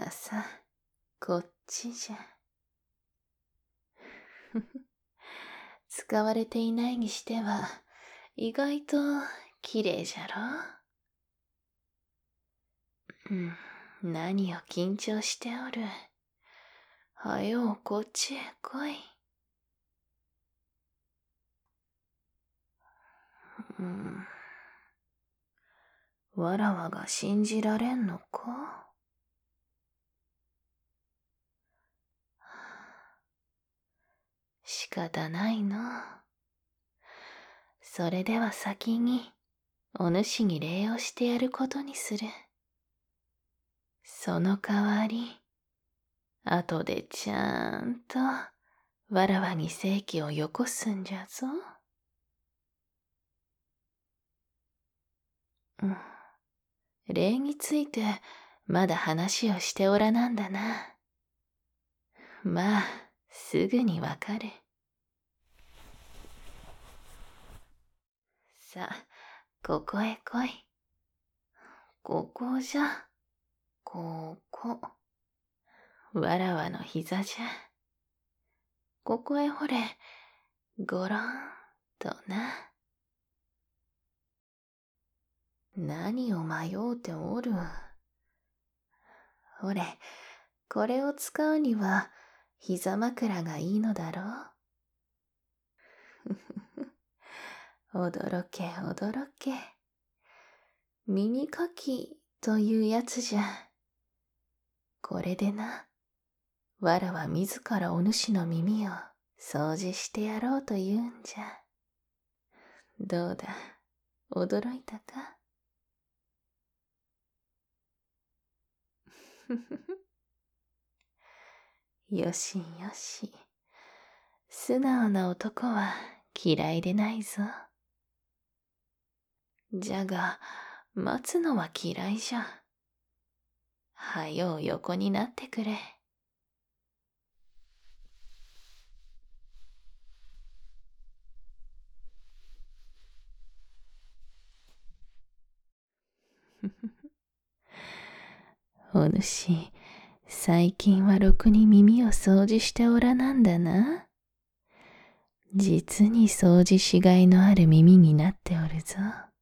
がさ、こっちじゃ。使われていないにしては、意外と綺麗じゃろ。何を緊張しておる。はようこっちへ来い。わらわが信じられんのか？仕方ないな。それでは先に、お主に礼をしてやることにする。その代わり、後でちゃんと、わらわに正気をよこすんじゃぞ。礼について、まだ話をしておらなんだな。まあ、すぐにわかる。さあ、ここへ来い。ここじゃ。ここ。わらわの膝じゃ。ここへほれ、ごろんとな。何を迷うておる。ほれ、これを使うには、膝枕がいいのだろう。驚け驚け。耳かきというやつじゃ。これでな、わらは自らお主の耳を掃除してやろうというんじゃ。どうだ、驚いたか？よしよし。素直な男は嫌いでないぞ。じゃが、待つのは嫌いじゃ。はよう横になってくれ。お主、最近はろくに耳を掃除しておらなんだな。実に掃除しがいのある耳になっておるぞ。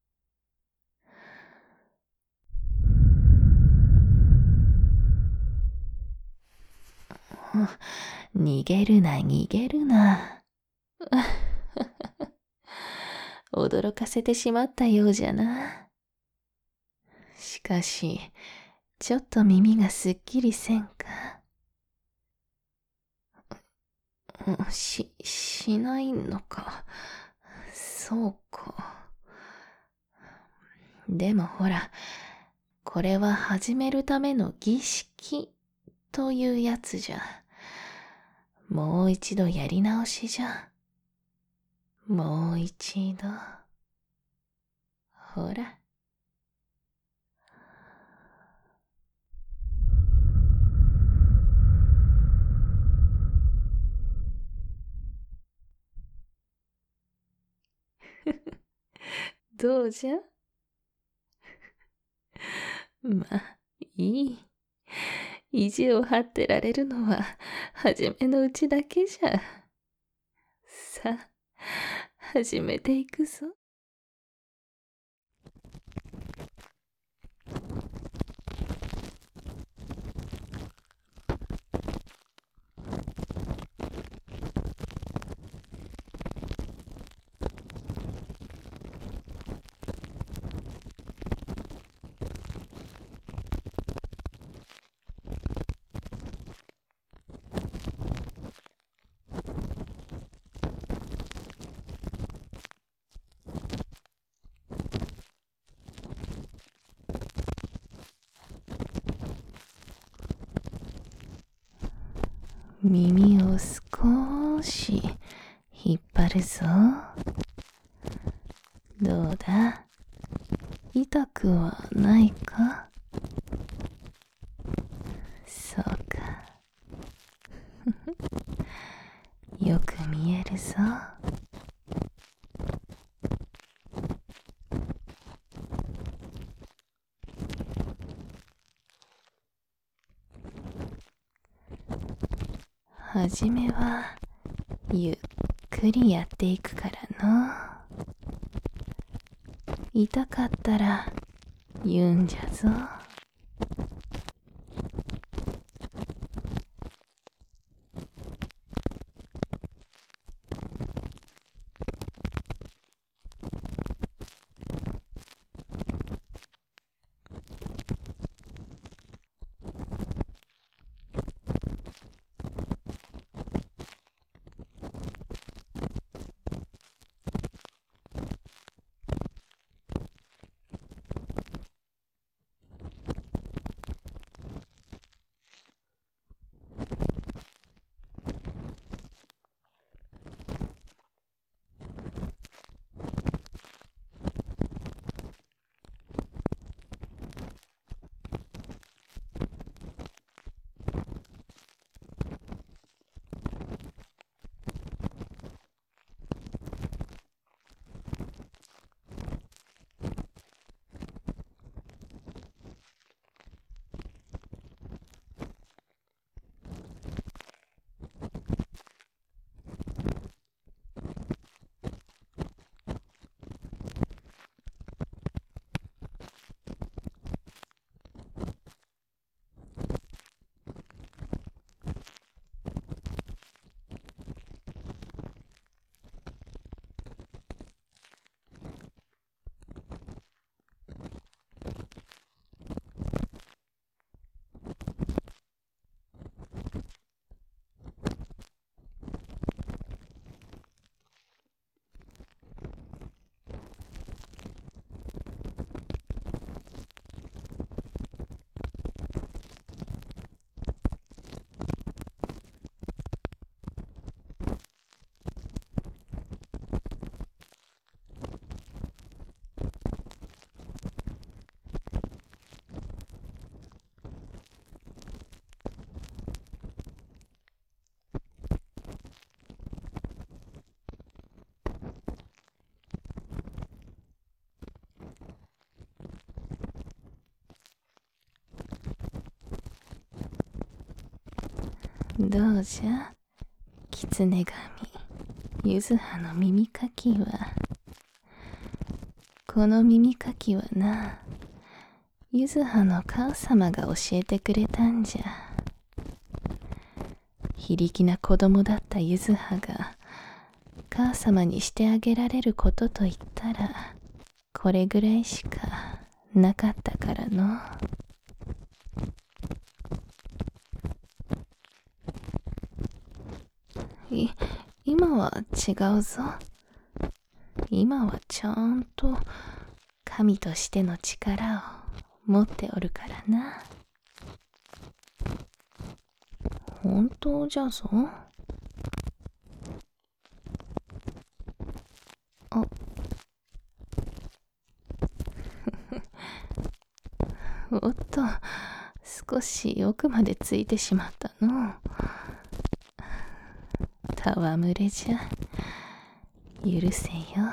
逃げるな逃げるな。驚かせてしまったようじゃな。しかし、ちょっと耳がすっきりせんか。しないのか。そうか。でもほら、これは始めるための儀式というやつじゃ。もう一度やり直しじゃ。もう一度。ほら。どうじゃ？まあ、いい。意地を張ってられるのは、初めのうちだけじゃ。さあ、始めていくぞ。耳を少し引っ張るぞ。どうだ？痛くはないか？そうか。よく見えるぞ。 はじめはゆっくりやっていくからの。痛かったら言うんじゃぞ。どうじゃ、狐神ゆずはの耳かきは。この耳かきはな、ゆずはの母様が教えてくれたんじゃ。非力な子供だったゆずはが母様にしてあげられることといったらこれぐらいしかなかったからの。今は違うぞ。今はちゃんと神としての力を持っておるからな。本当じゃぞ。あおっと、少し奥までついてしまったの。戯れじゃ。許せよ。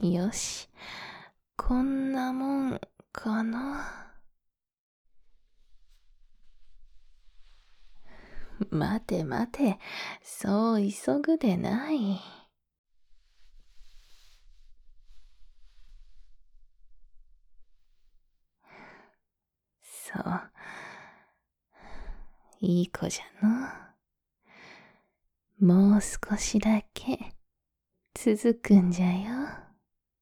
よし、こんなもんかな。待て待て、そう急ぐでない。そう、いい子じゃの。もう少しだけ続くんじゃよ。